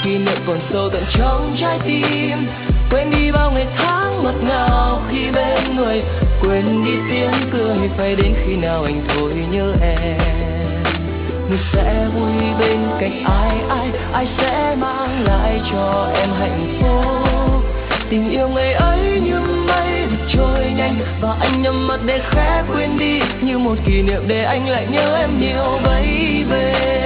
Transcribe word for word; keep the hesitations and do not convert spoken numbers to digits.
kỷ niệm còn sâu tận trong trái tim. Quên đi bao ngày tháng ngọt ngào khi bên người, quên đi tiếng cười phải đến khi nào anh thôi nhớ em. Người sẽ vui bên cạnh ai, ai, ai sẽ mang lại cho em hạnh phúc. Tình yêu ngày ấy như mây trôi nhanh, và anh nhắm mắt để khẽ quên đi, như một kỷ niệm để anh lại nhớ em nhiều baby.